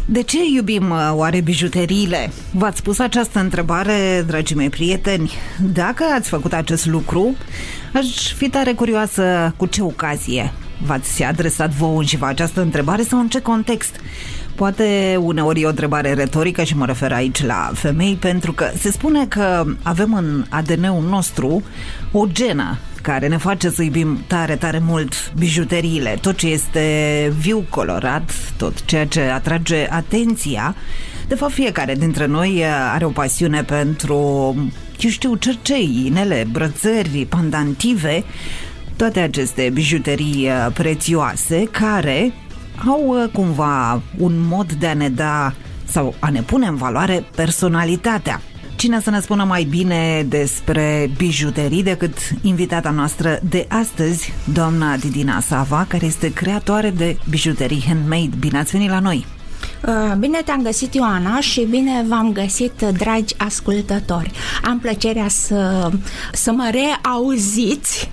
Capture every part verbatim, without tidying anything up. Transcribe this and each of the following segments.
De ce iubim oare bijuteriile? V-ați pus această întrebare, dragii mei prieteni? Dacă ați făcut acest lucru, aș fi tare curioasă cu ce ocazie v-ați adresat vouă și această întrebare sau în ce context. Poate uneori e o întrebare retorică și mă refer aici la femei, pentru că se spune că avem în A D N-ul nostru o genă care ne face să iubim tare, tare mult bijuteriile, tot ce este viu, colorat, tot ceea ce atrage atenția. De fapt, fiecare dintre noi are o pasiune pentru, eu știu, cercei, inele, brățări, pandantive, toate aceste bijuterii prețioase care au cumva un mod de a ne da sau a ne pune în valoare personalitatea. Cine să ne spună mai bine despre bijuterii decât invitata noastră de astăzi, doamna Didina Sava, care este creatoare de bijuterii handmade. Bine ați venit la noi! Bine te-am găsit, Ioana, și bine v-am găsit, dragi ascultători. Am plăcerea să, să mă reauziți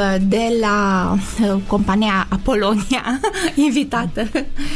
de la compania Apolonia, invitată.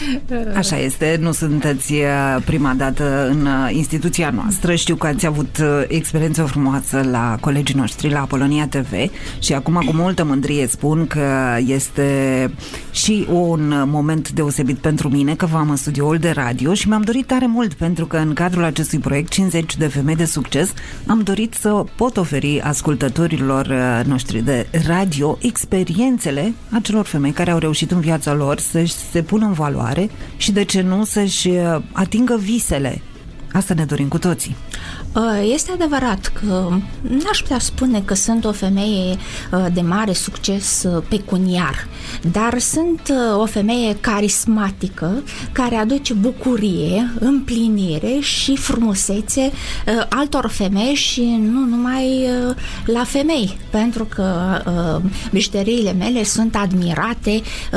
Așa este, nu sunteți prima dată în instituția noastră. Știu că ați avut experiență frumoasă la colegii noștri la Apolonia T V și acum cu multă mândrie spun că este și un moment deosebit pentru mine că v-am în studioul de radio și mi-am dorit tare mult, pentru că în cadrul acestui proiect cincizeci de femei de succes am dorit să pot oferi ascultătorilor noștri de radio experiențele acelor femei care au reușit în viața lor să-și se pună în valoare și, de ce nu, să-și atingă visele. Asta ne dorim cu toții. Este adevărat că n-aș putea spune că sunt o femeie de mare succes pecuniar, dar sunt o femeie carismatică care aduce bucurie, împlinire și frumusețe altor femei și nu numai la femei, pentru că bijuteriile mele sunt admirate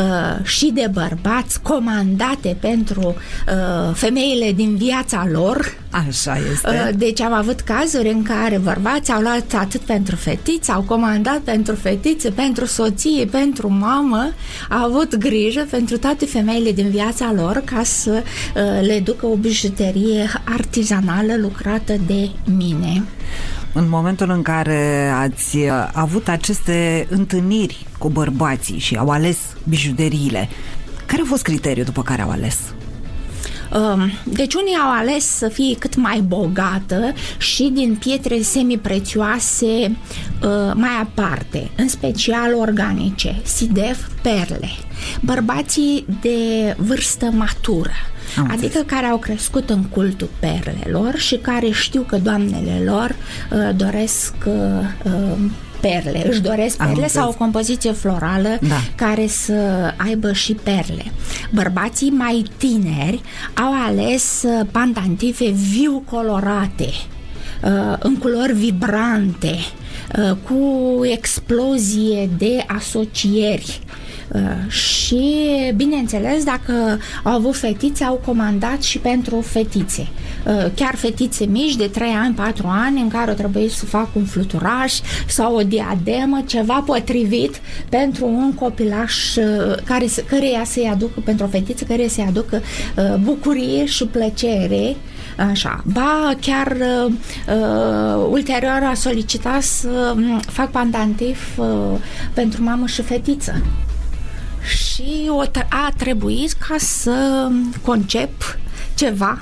și de bărbați, comandate pentru femeile din viața lor. Așa este. Deci am avut cazuri în care bărbați au luat atât pentru fetițe, au comandat pentru fetițe, pentru soție, pentru mamă, au avut grijă pentru toate femeile din viața lor ca să le ducă o bijuterie artizanală lucrată de mine. În momentul în care ați avut aceste întâlniri cu bărbații și au ales bijuteriile, care a fost criteriul după care au ales? Deci unii au ales să fie cât mai bogată și din pietre semiprețioase mai aparte, în special organice, sidef, perle. Bărbații de vârstă matură, Am adică zis. care au crescut în cultul perlelor și care știu că doamnele lor doresc perle, își doresc perle Am sau o compoziție florală da. care să aibă și perle. Bărbații mai tineri au ales pandantive viu colorate, în culori vibrante, cu explozie de asocieri. Și, bineînțeles, dacă au avut fetițe, au comandat și pentru fetițe. Chiar fetițe mici de trei ani, patru ani, în care trebuie să facă un fluturaș sau o diademă, ceva potrivit pentru un copilaș care, căreia să-i aducă, pentru o fetiță care să-i aducă bucurie și plăcere. Așa. Ba, chiar uh, ulterior a solicitat să fac pandantiv uh, pentru mamă și fetiță. Și a trebuit ca să concep ceva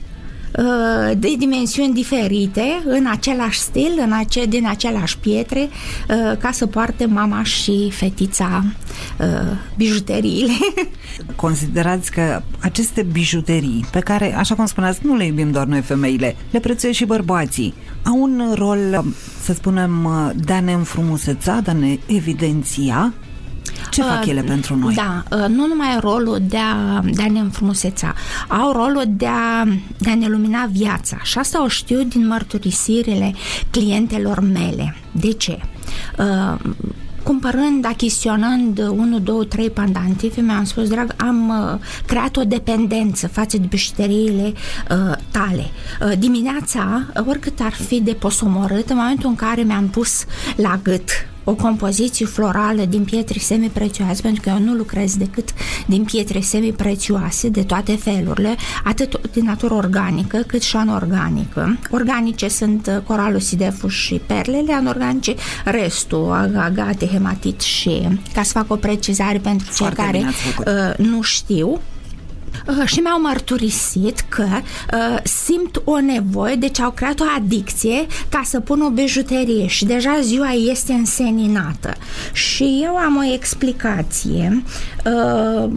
de dimensiuni diferite, în același stil, în ace- din aceleași pietre, ca să poarte mama și fetița bijuteriile. Considerați că aceste bijuterii, pe care, așa cum spuneați, nu le iubim doar noi femeile, le prețuiesc și bărbații, au un rol, să spunem, de a ne înfrumuseța, de a ne evidenția? Ce fac ele pentru noi? Da, nu numai rolul de a, de a ne înfrumuseța, au rolul de a, de a ne lumina viața. Și asta o știu din mărturisirile clientelor mele. De ce? Uh, cumpărând, achiziționând unu, doi, trei pandantive, mi-am spus, drag, am uh, creat o dependență față de bijuteriile uh, tale. Uh, dimineața, oricât ar fi de posomorât, în momentul în care mi-am pus la gât o compoziție florală din pietre semiprețioase, pentru că eu nu lucrez decât din pietre semiprețioase de toate felurile, atât din natură organică cât și anorganică. Organice sunt coralul, sideful și perlele, anorganice restul, agate, hematit și, ca să fac o precizare pentru cei Foarte care uh, nu știu, Uh, și mi-au mărturisit că uh, simt o nevoie, deci au creat o adicție ca să pun o bijuterie și deja ziua este înseninată. Și eu am o explicație uh,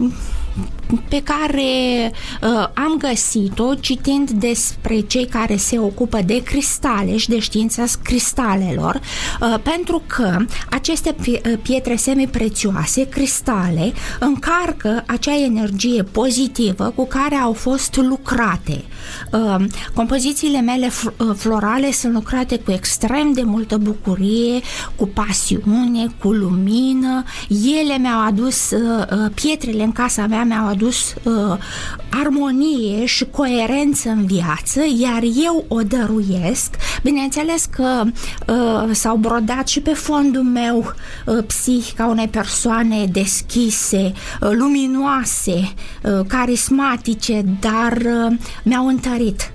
pe care uh, am găsit-o citind despre cei care se ocupă de cristale și de știința cristalelor, uh, pentru că aceste pietre semiprețioase, cristale, încarcă acea energie pozitivă cu care au fost lucrate. Uh, compozițiile mele florale sunt lucrate cu extrem de multă bucurie, cu pasiune, cu lumină. Ele mi-au adus, uh, pietrele în casa mea mi-au adus Uh, armonie și coerență în viață, iar eu o dăruiesc. Bineînțeles că uh, s-au brodat și pe fondul meu uh, psihic a unei persoane deschise, uh, luminoase, uh, carismatice, dar uh, mi-au întărit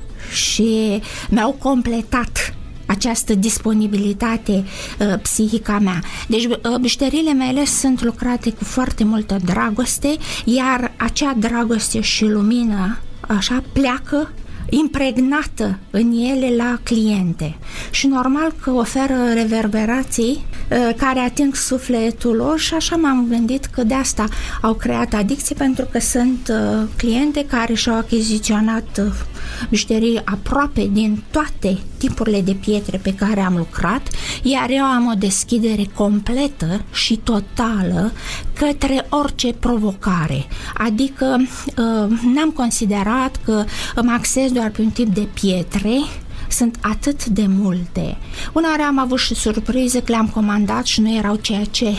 și mi-au completat această disponibilitate uh, psihică a mea. Deci uh, bijuteriile mele sunt lucrate cu foarte multă dragoste, iar acea dragoste și lumină așa pleacă impregnată în ele la cliente și normal că oferă reverberații uh, care ating sufletul lor și așa m-am gândit că de asta au creat adicție, pentru că sunt uh, cliente care și-au achiziționat uh, bijuterii aproape din toate tipurile de pietre pe care am lucrat, iar eu am o deschidere completă și totală către orice provocare. Adică uh, n-am considerat că mă axez doar pe un tip de pietre, sunt atât de multe. Uneori am avut și surprize că le-am comandat și nu erau ceea ce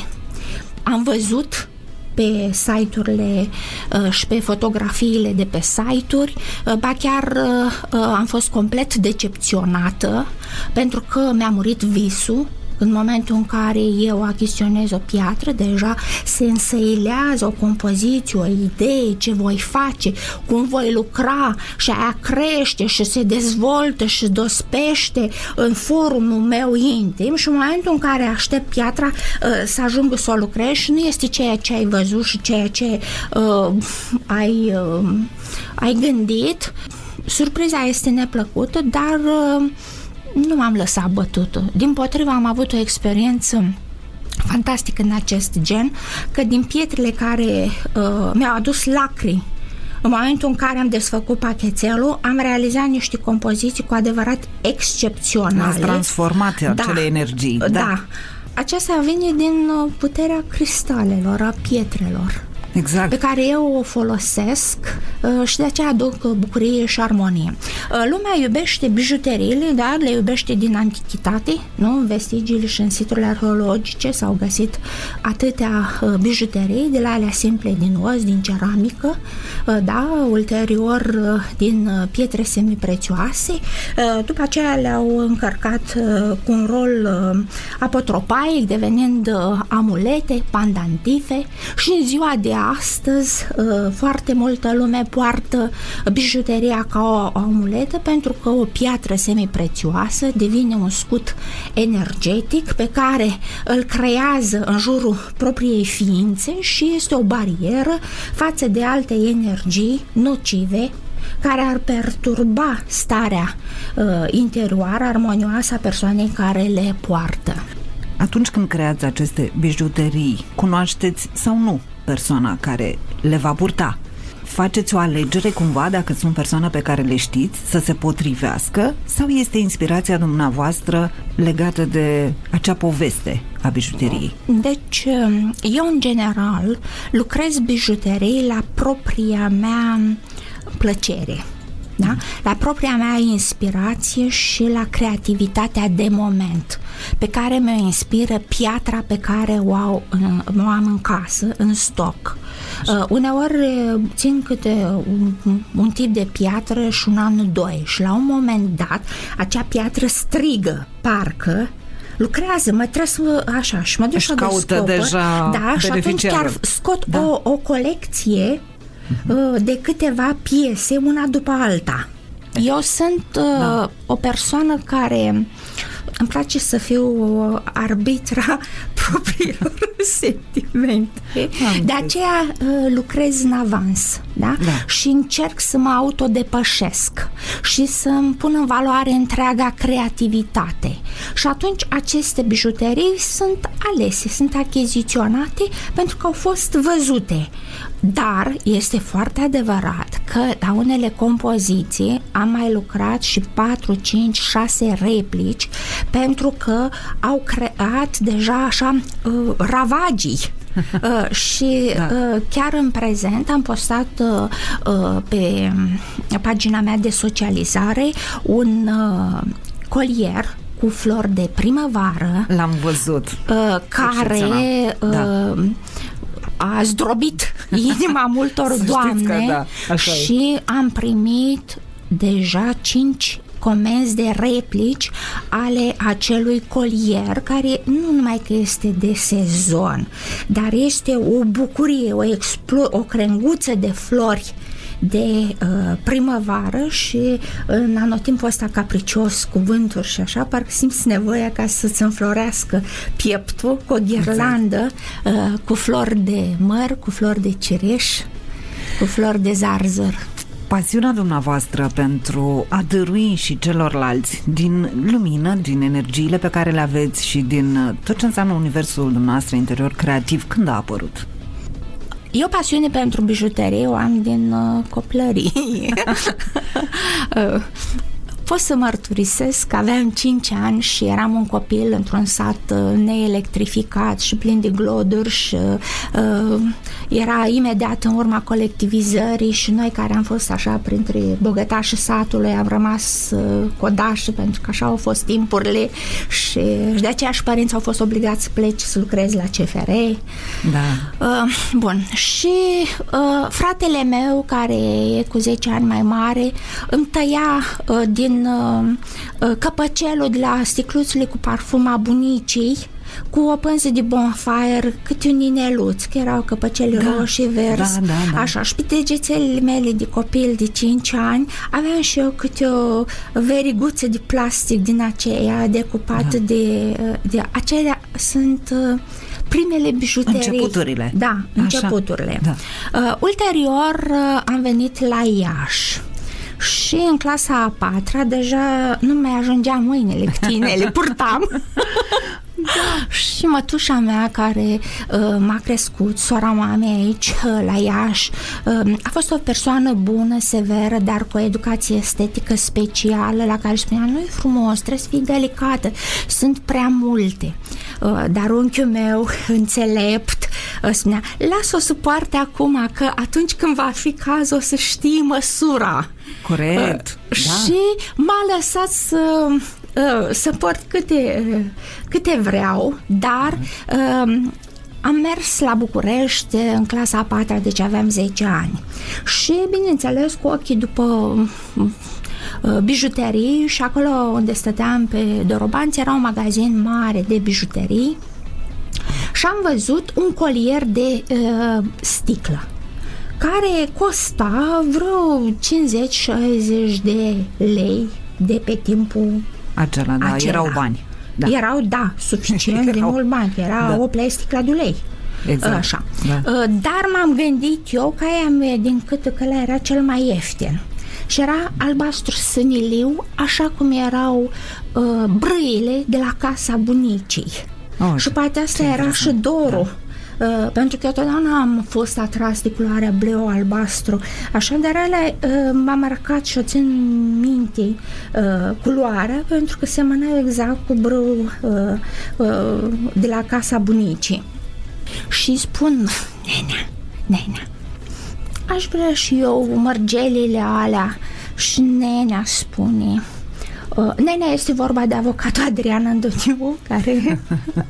am văzut pe site-urile uh, și pe fotografiile de pe site-uri, uh, ba chiar uh, am fost complet decepționată pentru că mi-a murit visul. În momentul în care eu achiziționez o piatră, deja se însăilează o compoziție, o idee, ce voi face, cum voi lucra și aia crește și se dezvoltă și dospește în forumul meu intim și în momentul în care aștept piatra uh, să ajung să o lucrez și nu este ceea ce ai văzut și ceea ce uh, ai, uh, ai gândit, surpriza este neplăcută, dar uh, nu m-am lăsat bătută. Dimpotrivă, am avut o experiență fantastică în acest gen, că din pietrele care uh, mi-au adus lacrimi în momentul în care am desfăcut pachetelul, am realizat niște compoziții cu adevărat excepționale. Ați transformat acele da, energii. Da. da. Aceasta vine din puterea cristalelor, a pietrelor. Exact. Pe care eu o folosesc uh, și de aceea aduc bucurie și armonie. Uh, lumea iubește bijuteriile, dar le iubește din antichitate, nu? În vestigiile și în siturile arheologice s-au găsit atâtea uh, bijuterii, de la alea simple din os, din ceramică, uh, da, ulterior uh, din uh, pietre semiprețioase, uh, după aceea le-au încărcat uh, cu un rol uh, apotropaic, devenind uh, amulete, pandantife și în ziua de astăzi foarte multă lume poartă bijuteria ca o amuletă pentru că o piatră semiprețioasă devine un scut energetic pe care îl creează în jurul propriei ființe și este o barieră față de alte energii nocive care ar perturba starea uh, interioară, armonioasă a persoanei care le poartă. Atunci când creați aceste bijuterii, cunoașteți sau nu persoana care le va purta? Faceți o alegere cumva dacă sunt persoane pe care le știți să se potrivească sau este inspirația dumneavoastră legată de acea poveste a bijuteriei? Deci, eu în general lucrez bijuterii la propria mea plăcere. Da? La propria mea inspirație și la creativitatea de moment pe care mi-o inspiră piatra pe care o, au, o am în casă, în stoc. Uh, uneori țin câte un, un tip de piatră și un an, doi și la un moment dat acea piatră strigă, parcă lucrează, mă trebuie să, așa, și mă duc și caută deja da, și atunci chiar scot da. o, o colecție uh-huh. de câteva piese, una după alta. Eu sunt uh, da. o persoană care îmi place să fiu arbitra propriilor sentimente. Am de aceea uh, lucrez în avans, da? Da. Și încerc să mă autodepășesc și să-mi pun în valoare întreaga creativitate. Și atunci aceste bijuterii sunt alese, sunt achiziționate pentru că au fost văzute. Dar este foarte adevărat că la unele compoziții am mai lucrat și patru, cinci, șase replici pentru că au creat deja așa uh, ravagii. Uh, și da. uh, chiar în prezent am postat uh, uh, pe pagina mea de socializare un uh, colier cu flori de primăvară. L-am văzut. Uh, care uh, da. a zdrobit inima multor doamne da, și am primit deja cinci comenzi de replici ale acelui colier, care nu numai că este de sezon, dar este o bucurie, o, explo- o crenguță de flori de uh, primăvară și în anotimpul ăsta capricios cu vânturi și așa, parcă simți nevoia ca să-ți înflorească pieptul cu o ghirlandă uh, cu flori de măr, cu flori de cireș, cu flori de zarzăr. Pasiunea dumneavoastră pentru a dărui și celorlalți din lumină, din energiile pe care le aveți și din tot ce înseamnă universul dumneavoastră interior creativ, când a apărut? Eu pasiune pentru bijuterie o am din uh, copilărie. uh, Pot să mărturisesc că aveam cinci ani și eram un copil într-un sat uh, neelectrificat și plin de gloduri și uh, era imediat în urma colectivizării și noi care am fost așa printre bogătașii satului am rămas uh, codași pentru că așa au fost timpurile și, și de aceea și părinții au fost obligați să plece să lucreze la C F R. Da. Uh, bun, și uh, fratele meu care e cu zece ani mai mare îmi tăia uh, din căpăcelul de la sticluțele cu parfum a bunicii cu o pânză de bonfire, câte un ineluț, că erau căpăcele da, roșii, verzi, da, da, da. Așa, și pe degețelele mele de copil de cinci ani aveam și eu câte o veriguță de plastic din aceea decupată da. de, de acelea sunt primele bijuterii. Începuturile. Da, începuturile. Da. Uh, ulterior uh, am venit la Iași. Și în clasa a patra deja nu mai ajungeam mâinile cu tine, le purtam. Da. Și mătușa mea care uh, m-a crescut, sora mamei aici uh, la Iași, uh, a fost o persoană bună, severă, dar cu o educație estetică specială, la care spunea, nu e frumos, trebuie să fii delicată, sunt prea multe. Uh, dar unchiul meu înțelept uh, spunea, lasă-o să poarte acum, că atunci când va fi caz o să știi măsura. Corect. Uh, da. Și m-a lăsat să să port câte, câte vreau, dar uh, am mers la București în clasa a patra, deci aveam zece ani. Și, bineînțeles, cu ochii după uh, bijuterii și acolo unde stăteam pe Dorobanți era un magazin mare de bijuterii și am văzut un colier de uh, sticlă care costa vreo cincizeci șaizeci de lei de pe timpul acela, da, acela. Erau bani. Da. Erau, da, suficient de mult bani. Era da. o plasticlă de ulei. Exact. Așa. Da. Dar m-am gândit eu că aia din cât că ăla era cel mai ieftin. Și era albastru sâniliu, așa cum erau uh, brâile de la casa bunicii. Oh, și poate asta era și dorul. Da. Uh, pentru că eu totdeauna am fost atras de culoarea bleu, albastru, așa, dar alea uh, m-a marcat și o țin minte uh, culoarea, pentru că semăna exact cu brâu uh, uh, de la casa bunicii. Și spun, nenea, nenea, aș vrea și eu mărgelile alea. Și nenea spune, Uh, nenea este vorba de avocatul Adrian Andoniu, care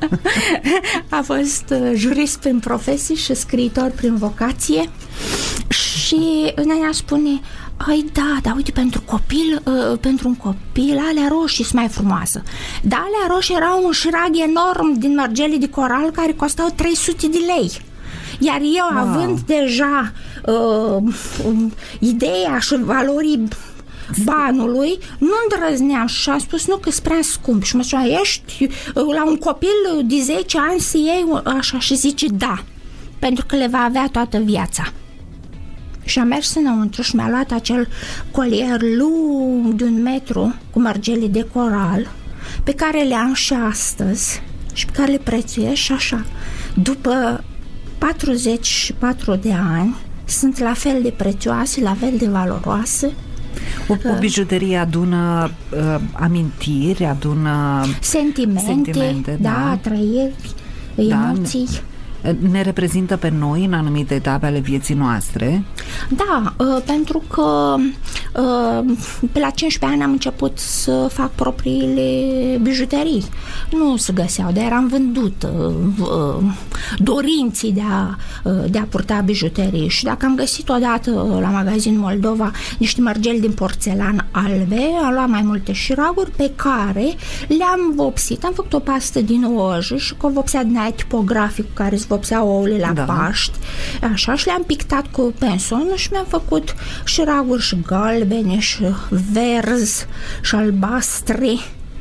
a fost uh, jurist prin profesie și scriitor prin vocație. Și nenea spune, Ai, da, dar uite, pentru copil, uh, pentru un copil, alea roșii sunt mai frumoase. Dar alea roșii erau un șirag enorm din mărgele de coral care costau trei sute de lei. Iar eu, wow. având deja uh, um, ideea și valorii banului, nu îndrăzneam și am spus nu, că sunt prea scump. Și mă spunea, ești la un copil de zece ani să iei așa? Și zice da, pentru că le va avea toată viața. Și am mers înăuntru și mi-a luat acel colier lung de un metru cu mărgele de coral, pe care le am și astăzi și pe care le prețuiesc și așa. După patruzeci și patru de ani sunt la fel de prețioase, la fel de valoroase. O, o bijuterie adună uh, amintiri, adună sentimente, sentimente da, da, trăiri, emoții. Da, ne reprezintă pe noi în anumite etape ale vieții noastre. Da, uh, pentru că uh, pe la cincisprezece ani am început să fac propriile bijuterii. Nu se găseau, dar eram vândut uh, uh, dorinții de a, uh, de a purta bijuterii. Și dacă am găsit odată uh, la magazin Moldova niște mărgeli din porțelan albe, am luat mai multe șiraguri pe care le-am vopsit. Am făcut o pastă din ojă și cu o vopsea din aia tipografic cu care vopsea ouăle la da. Paști, așa, și le-am pictat cu pensonul și mi-am făcut șiraguri și galbene și verzi și albastre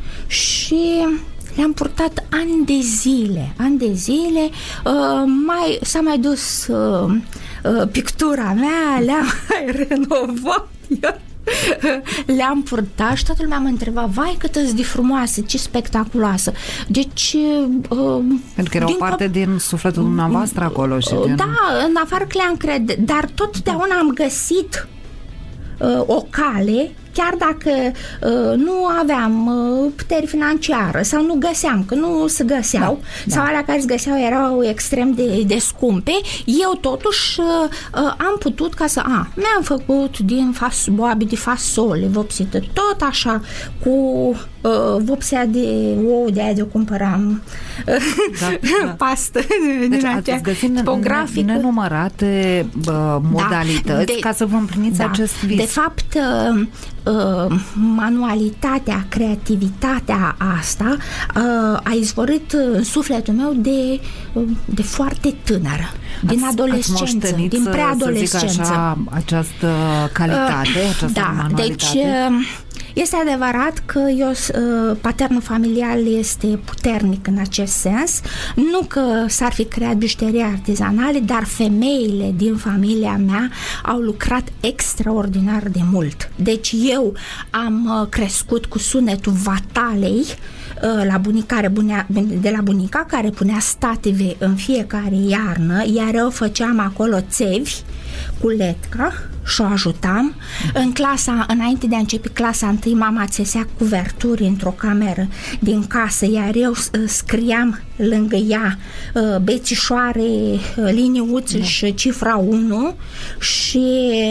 și le-am purtat ani de zile, ani de zile, uh, mai, s-a mai dus uh, uh, pictura mea, le-am mai renovat eu. Le-am purtat și toată lumea mă întreba, vai cât îți de frumoasă, ce spectaculoasă. Deci uh, pentru că era o parte cop- din sufletul dumneavoastră acolo și din... Da, în afară că le-am cred, dar totdeauna am găsit uh, o cale, chiar dacă uh, nu aveam uh, putere financiară sau nu găseam, că nu se găseau, da, sau da. alea care se găseau erau extrem de, de scumpe, eu totuși uh, uh, am putut ca să... A, mi-am făcut din fas, boabe de fasole vopsită, tot așa, cu uh, vopsea de ou, de aia de-o cumpăram da, da. pastă deci din ați găsit tipografică, nenumărate uh, modalități da, de, ca să vă împliniți da, acest vis. De fapt, uh, Uh, manualitatea, creativitatea asta uh, a izvorât în sufletul meu de, uh, de foarte tânără, din ați, adolescență, ați din preadolescență. Să zic așa, această calitate, uh, această da, manualitate? Deci uh, este adevărat că eu, uh, paternul familial este puternic în acest sens, nu că s-ar fi creat bijuterii artizanale, dar femeile din familia mea au lucrat extraordinar de mult. Deci eu am uh, crescut cu sunetul vatalei uh, la bunicare, bunea, de la bunica care punea stative în fiecare iarnă, iar eu făceam acolo țevi cu letca și o ajutam. În clasa, înainte de a începe clasa întâi, mama țesea cuverturi într-o cameră din casă, iar eu scriam lângă ea bețișoare, liniuțe da. și cifra unu și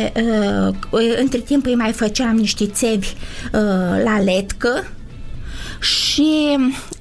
între timp îi mai făceam niște țevi la letcă și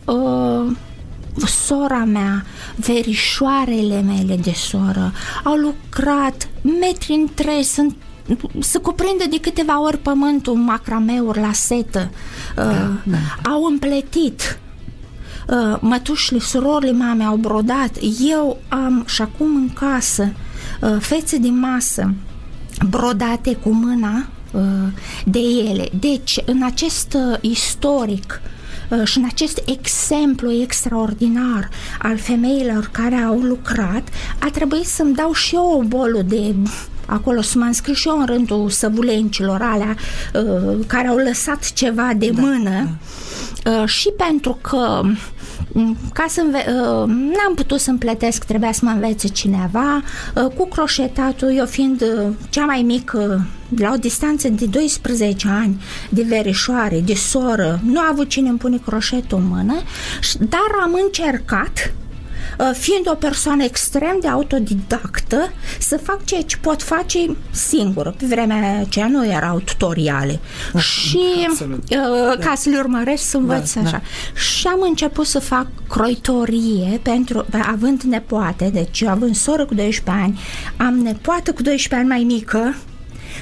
sora mea, verișoarele mele de soră au lucrat metri întregi, sunt se cuprinde de câteva ori pământul, macrameuri la setă, da, uh, da. au împletit, uh, mătușile, surorile mame au brodat, eu am și acum în casă uh, fețe de masă brodate cu mâna uh, de ele. Deci în acest uh, istoric și în acest exemplu extraordinar al femeilor care au lucrat, a trebuit să-mi dau și eu bolul de acolo, să mă înscriu și eu în rândul săvulencilor alea uh, care au lăsat ceva de da, mână da. Uh, și pentru că ca să înve- uh, n-am putut să-mi plătesc, trebuia să mă învețe cineva uh, cu croșetatul, eu fiind uh, cea mai mică, la o distanță de doisprezece ani, de verișoare, de soră, nu a avut cine îmi pune croșetul în mână, dar am încercat, fiind o persoană extrem de autodidactă, să fac ceea ce pot face singură. Pe vremea aceea nu erau tutoriale. Da, și absolut. ca să le urmăresc să învăț da, așa. Da. Și am început să fac croitorie, pentru, având nepoate, deci având soră cu doisprezece ani, am nepoată cu doisprezece ani mai mică,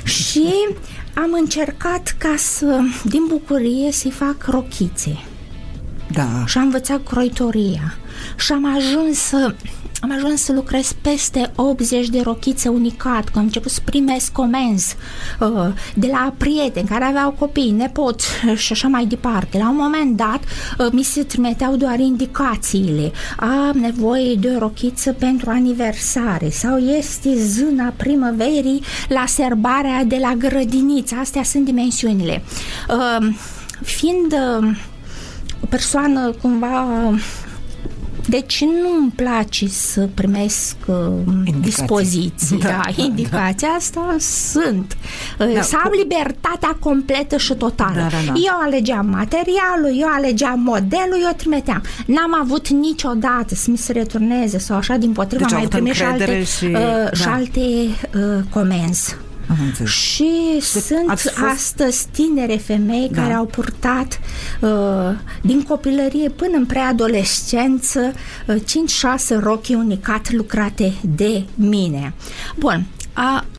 Și am încercat ca să, din bucurie, să-i fac rochițe. Da. Și am învățat croitoria. Și am ajuns să... Am ajuns să lucrez peste optzeci de rochițe unicat, că am început să primesc comenzi uh, de la prieteni care aveau copii, nepoți și așa mai departe. La un moment dat uh, mi se trimiteau doar indicațiile. Am nevoie de o rochiță pentru aniversare sau este zâna primăverii la serbarea de la grădiniță. Astea sunt dimensiunile. Uh, fiind uh, o persoană cumva... Deci nu-mi place să primesc uh, dispoziții, da, da, indicația da. Asta sunt. Da, să am cu... libertatea completă și totală. Da, da, da. Eu alegeam materialul, eu alegeam modelul, eu trimiteam. N-am avut niciodată să mi se returneze sau așa, dimpotrivă, deci mai primit și alte, și, uh, da. și alte uh, comenzi. Și deci sunt fost... astăzi tinere femei da. care au purtat uh, din copilărie până în preadolescență uh, cinci șase rochi unicat lucrate de mine. Bun, a